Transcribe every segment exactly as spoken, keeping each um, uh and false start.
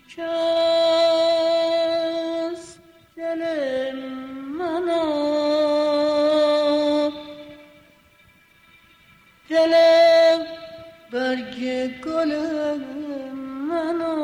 شکست دل منو، دل برگ گل منو،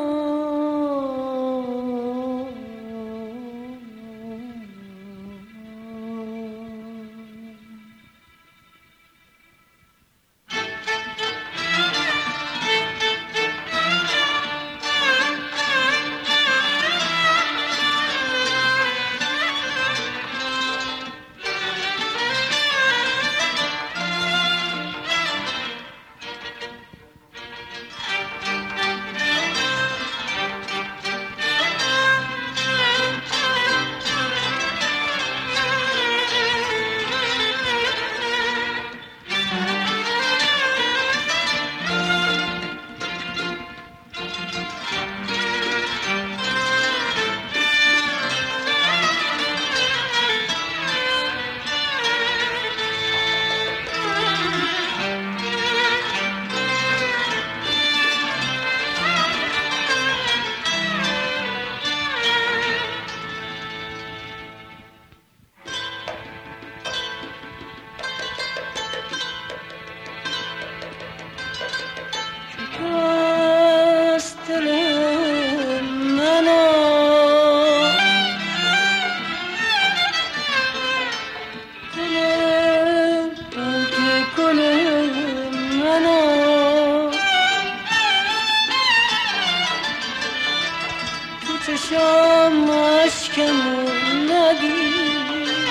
چشام اشکمو ندید،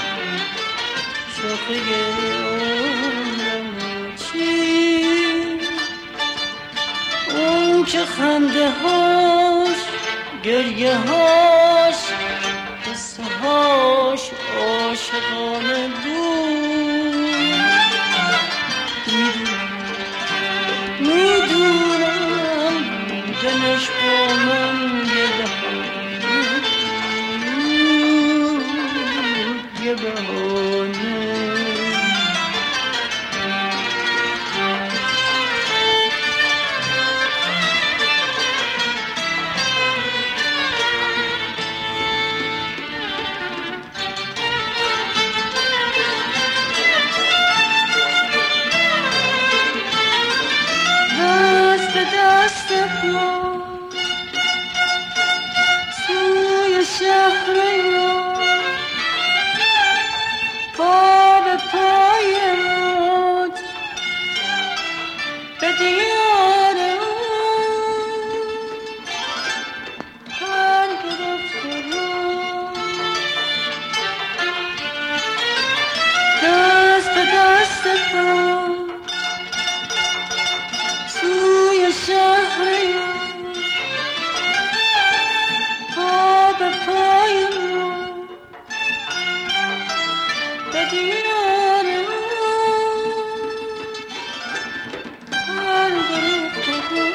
شاخه عمرمو چید، اون که خنده هاش گریه هاش قصه هاش عاشقانه بود. میدونم دلش با من یه بهانه دست به دست ما سوی شهر ما، پا به پای موج به دیار هر گرفته رو، دست به دست ما سوی شهر ما، پا به پای موج به دیار هر گرفته رو،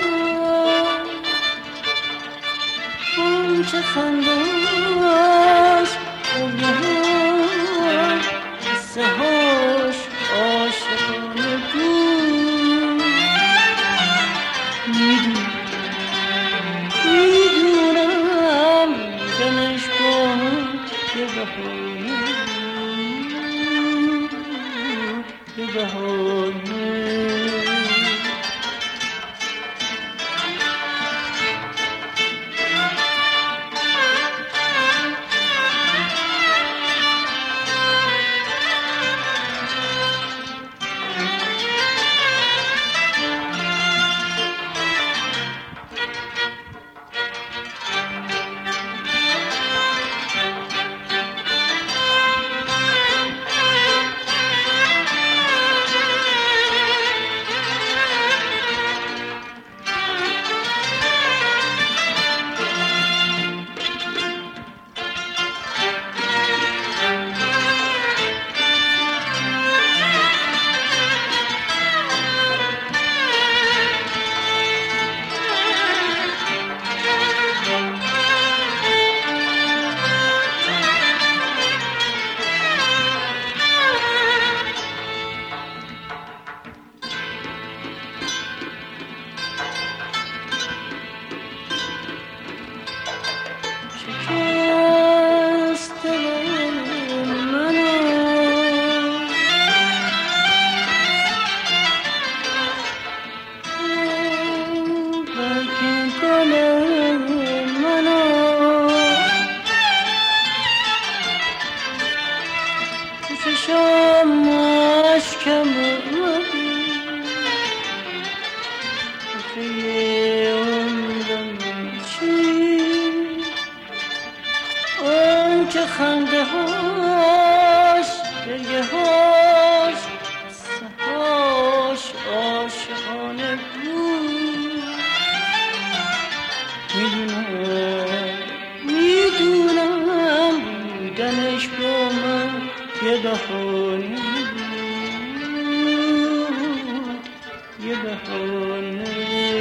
اون چه خنداش گریه‌هاش قصه هاش عاشقانه بود. میدونم میدونم دلش با یه بهانه یه بهانه که خنده هاش گریه هاش سهاش عاشقانه بود. میدونم میدونم بودنش با من یه بهانه بود، یه بهانه.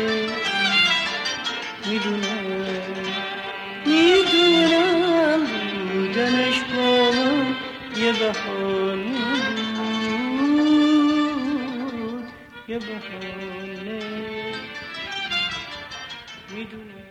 میدونم میدونم بودنش با من یه بهانه بود، یه بهانه. میدونم